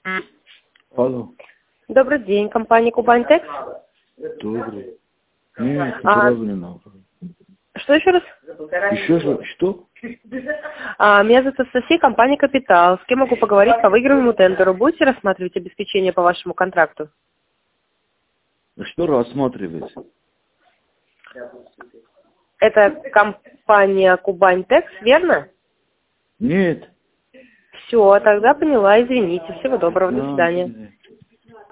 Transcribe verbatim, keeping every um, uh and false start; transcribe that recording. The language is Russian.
Алло. Добрый день, компания Кубань-Текс. Добрый. Нет, А, сразу не надо. Что еще раз? Еще же, что? А, меня зовут Анастасия, компания Капитал. С кем могу поговорить по выигранному тендеру? Будете рассматривать обеспечение по вашему контракту? Что рассматривать? Это компания Кубань-Текс, верно? Нет. Все, тогда поняла, извините. Всего доброго, до А, свидания. нет.